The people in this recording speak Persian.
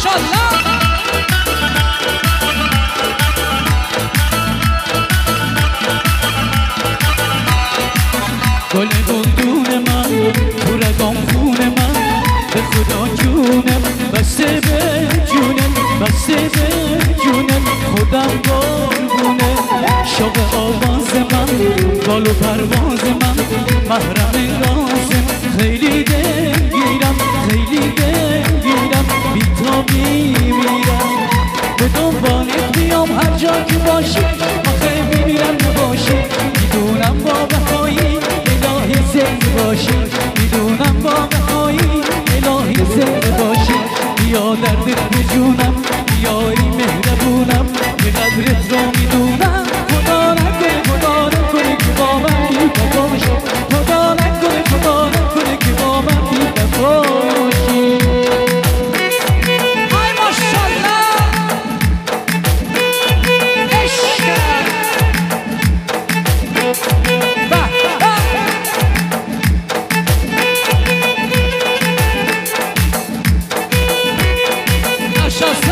ماشاءالله گل گلدون من تو رگام خون من به خدا جونم بسته به جونم بسته به جونم خودم قربونه شوق آواز من بال و پرواز من محرم رازم خیلی دلگیرم خیلی دلگیرم بی تو میمیرم به دنبالت بیام هر جا که باشی آخه میمیرم نباشی میدونم با بهایی الهی زنده باشی میدونم با بهایی الهی زنده باشی بیا دردت به جونم بیا ای مهربونم به قدرت رو میدونم خدا نکنه که با من بی وفا باشی خدا نکنه که با من بی وفا باشی های ماشاءالله عشق Just